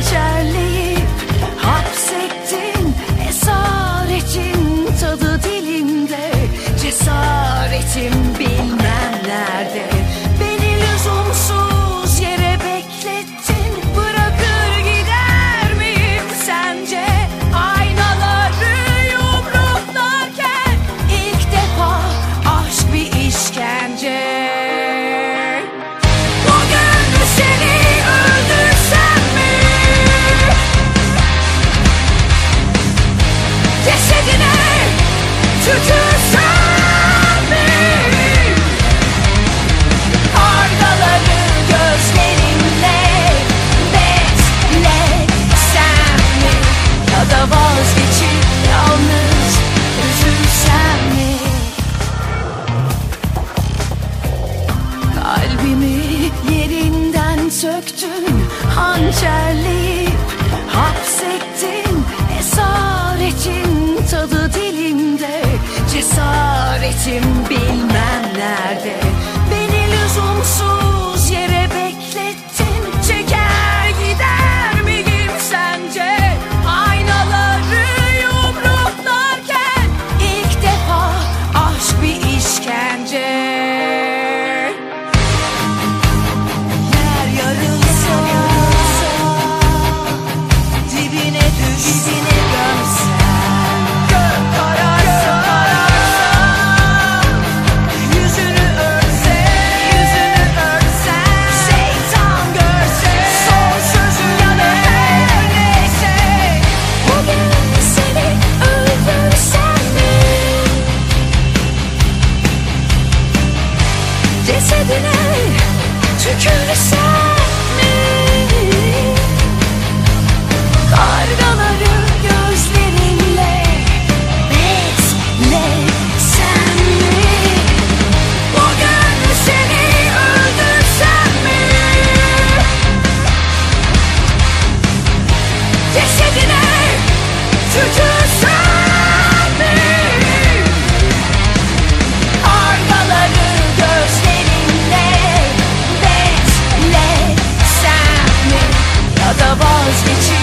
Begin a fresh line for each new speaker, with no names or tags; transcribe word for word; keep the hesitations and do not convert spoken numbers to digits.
hançerleyip hapsettin. Esaretin tadı dilimde, cesaretim bilmem nerede. Beni lüzumsuz yere beklettin. Bırakır gider miyim sence? Aynaları yumruklarken ilk defa aşk bir işkence. Bugün seni öldürsem mi? Cesedine tükürsem mi? Kargaları gözlerimle beslesem mi? Ya da vazgeçip yalnız üzülsem mi? Kalbimi yerinden söktün, hançerleyip hapsettin. Esaretin tadı dilimde, cesaretim bilmem nerede. Beni lüzumsuz yere beklettin. Çeker gider miyim sence? Aynaları yumruklarken ilk defa aşk bir işkence. Yer yarılsa, dibine düş, dibine gömsen, gök kararsa, yüzünü örtse, yüzünü örtsen, şeytan görse, son sözün ya da her neyse. Bugün seni öldürsem mi? Cesedine tükürsem mi? Kargaları gözlerinle beslesem mi? Bugün seni öldürsem mi? Cesedine tükürsem mi? Kargaları gözlerinle beslesem mi? Ya da vazgeçip